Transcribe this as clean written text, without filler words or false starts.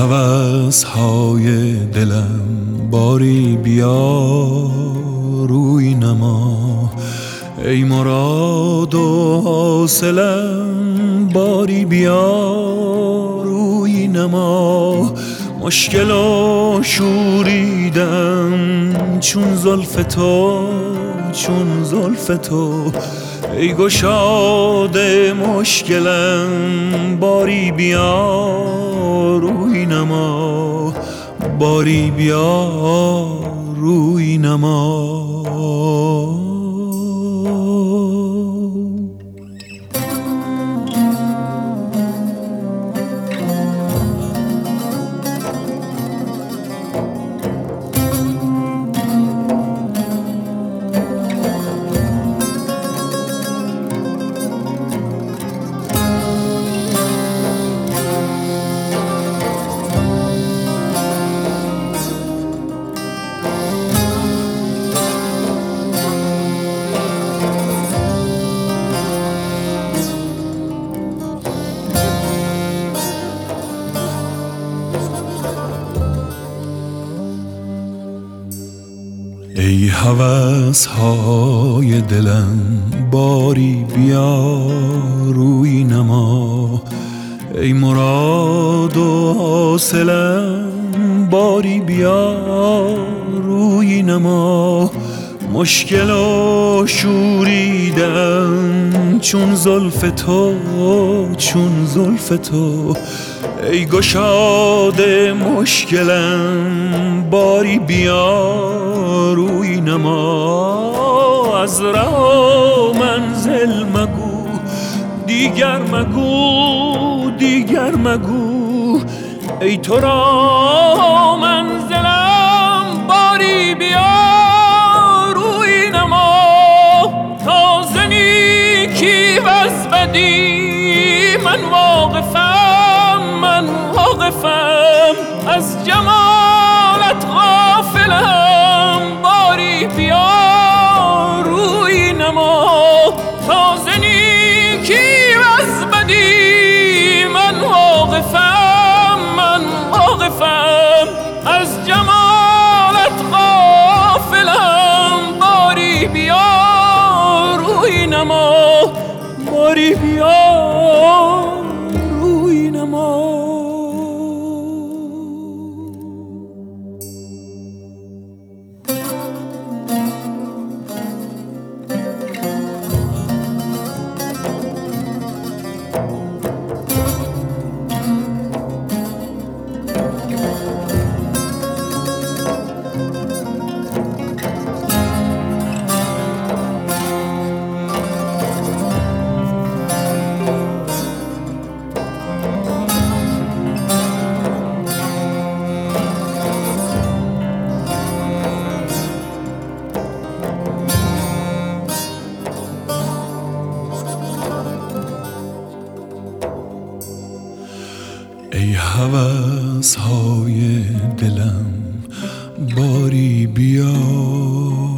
هوس‌های دلم باری بیا روی نما، ای مراد و حاصلم باری بیا روی نما. مشکل و شوریدم چون زلف تو، چون زلف تو، ای گشاد مشکلم باری بیا روی نما، باری بیا روی نما. ای هوس‌های دلم باری بیا روی نما، ای مراد و حاصلم باری بیا روی نما. مشکل و شوریدم چون زلف تو، چون زلف تو، ای گشاد مشکلم باری بیا روی نما. از راه و منزل مگو دیگر، مگو دیگر مگو، ای تو را منزلم باری بیا روی نما. تازه نیکی و از بدی من واقفم، من واقفم، از جمالت غافلم باری بیا روی نما. تازه نیکی و از بدی من واقفم، من واقفم، از جمالت غافلم باری بیا روی نما، باری بیا روی نما. ای هوس‌های دلم باری بیا